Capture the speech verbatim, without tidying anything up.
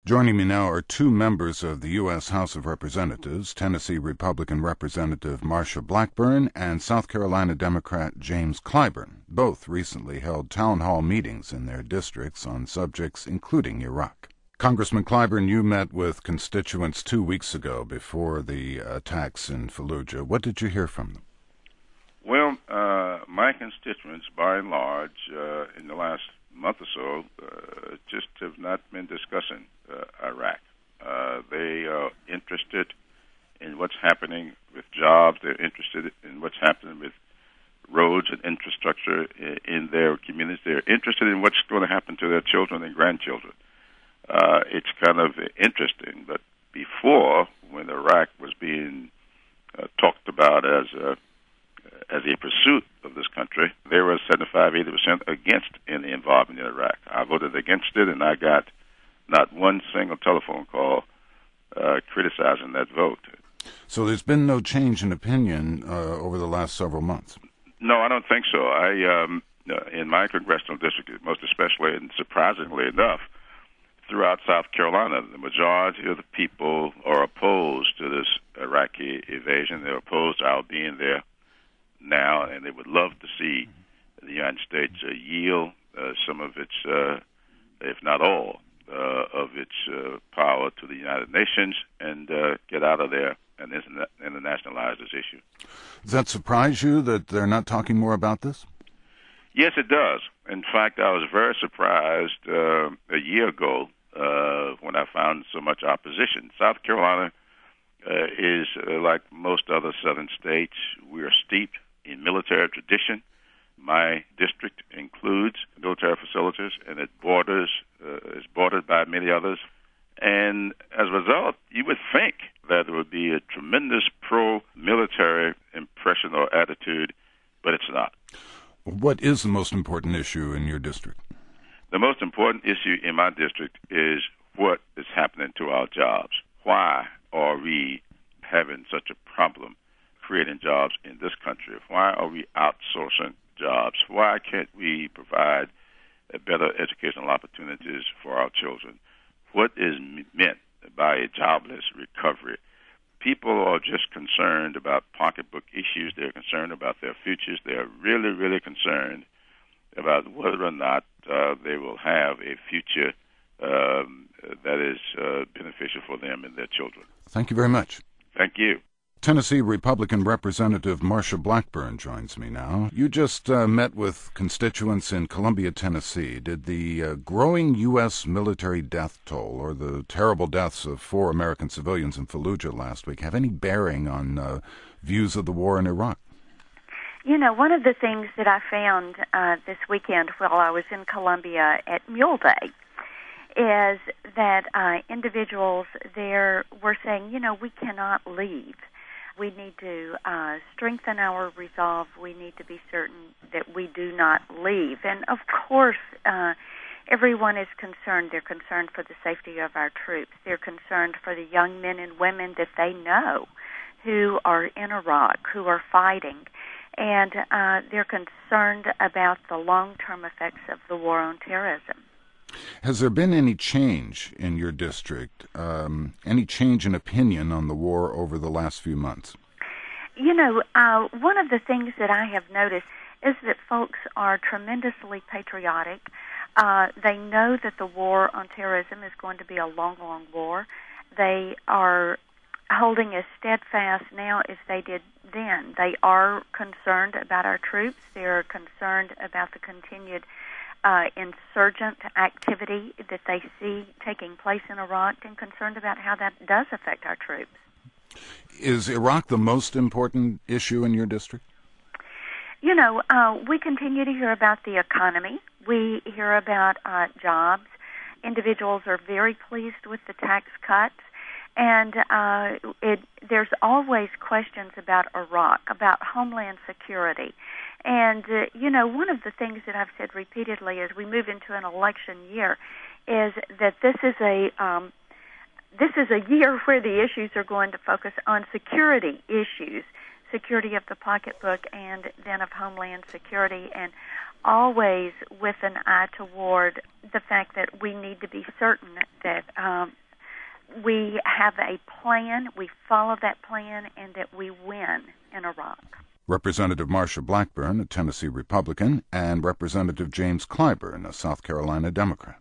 Joining me now are two members of the U S House of Representatives, Tennessee Republican Representative Marsha Blackburn and South Carolina Democrat James Clyburn. Both recently held town hall meetings in their districts on subjects including Iraq. Congressman Clyburn, you met with constituents two weeks ago before the attacks in Fallujah. What did you hear from them? Well, uh, my constituents, by and large, uh, in the last month or so, uh, just have not been discussing uh, Iraq. Uh, they are interested in what's happening with jobs. They're interested in what's happening with roads and infrastructure in, in their communities. They're interested in what's going to happen to their children and grandchildren. Uh, it's kind of interesting, but before, when Iraq was being uh, talked about as a as a pursuit of this country, they were seventy-five, eighty percent against any involvement in Iraq. I voted against it, and I got not one single telephone call uh, criticizing that vote. So there's been no change in opinion uh, over the last several months? No, I don't think so. I, um, uh, in my congressional district, most especially, and surprisingly enough, throughout South Carolina, the majority of the people are opposed to this Iraqi invasion. They're opposed to our being there now, and they would love to see the United States uh, yield uh, some of its, uh, if not all, uh, of its uh, power to the United Nations and uh, get out of there and internationalize this issue. Does that surprise you that they're not talking more about this? Yes, it does. In fact, I was very surprised uh, a year ago uh, when I found so much opposition. South Carolina uh, is, uh, like most other southern states, we are steeped in military tradition. My district includes military facilities, and it borders uh, is bordered by many others. And as a result, you would think that there would be a tremendous pro-military impression or attitude, but it's not. What is the most important issue in your district? The most important issue in my district is what is happening to our jobs. Why are we having such a problem creating jobs in this country? Why are we outsourcing jobs? Why can't we provide better educational opportunities for our children? What is meant by a jobless recovery? People are just concerned about pocketbook issues. They're concerned about their futures. They're really, really concerned about whether or not uh, they will have a future um, that is uh, beneficial for them and their children. Thank you very much. Thank you. Tennessee Republican Representative Marsha Blackburn joins me now. You just uh, met with constituents in Columbia, Tennessee. Did the uh, growing U S military death toll, or the terrible deaths of four American civilians in Fallujah last week, have any bearing on uh, views of the war in Iraq? You know, one of the things that I found uh, this weekend while I was in Columbia at Mule Day is that uh, individuals there were saying, you know, we cannot leave. We need to uh, strengthen our resolve. We need to be certain that we do not leave. And, of course, uh, everyone is concerned. They're concerned for the safety of our troops. They're concerned for the young men and women that they know who are in Iraq, who are fighting. And uh, they're concerned about the long-term effects of the war on terrorism. Has there been any change in your district, um, any change in opinion on the war over the last few months? You know, uh, one of the things that I have noticed is that folks are tremendously patriotic. Uh, they know that the war on terrorism is going to be a long, long war. They are holding as steadfast now as they did then. They are concerned about our troops. They're concerned about the continued Uh, insurgent activity that they see taking place in Iraq, and concerned about how that does affect our troops. Is Iraq the most important issue in your district? You know, uh, we continue to hear about the economy. We hear about uh, jobs. Individuals are very pleased with the tax cuts. And uh, it, there's always questions about Iraq, about homeland security. And, uh, you know, one of the things that I've said repeatedly as we move into an election year is that this is a um, this is a year where the issues are going to focus on security issues, security of the pocketbook and then of homeland security, and always with an eye toward the fact that we need to be certain that um, we have a plan, we follow that plan, and that we win in Iraq. Representative Marsha Blackburn, a Tennessee Republican, and Representative James Clyburn, a South Carolina Democrat.